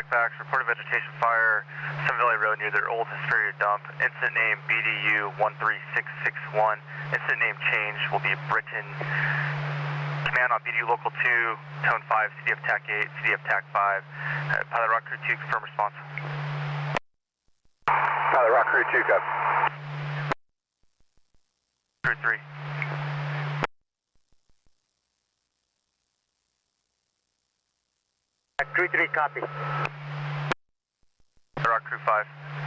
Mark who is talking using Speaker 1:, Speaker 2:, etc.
Speaker 1: Dispatch, reported vegetation fire, Sun Valley Road near their old Hesperia dump. Incident name BDU 13661. Incident name change will be Britain. Command on BDU Local 2, Tone 5, CDF TAC 8, CDF TAC 5. Pilot Rock Crew 2, confirm response.
Speaker 2: Pilot Rock Crew 2, go.
Speaker 1: Crew 3.
Speaker 2: Crew 3, copy.
Speaker 1: Rock Crew 5.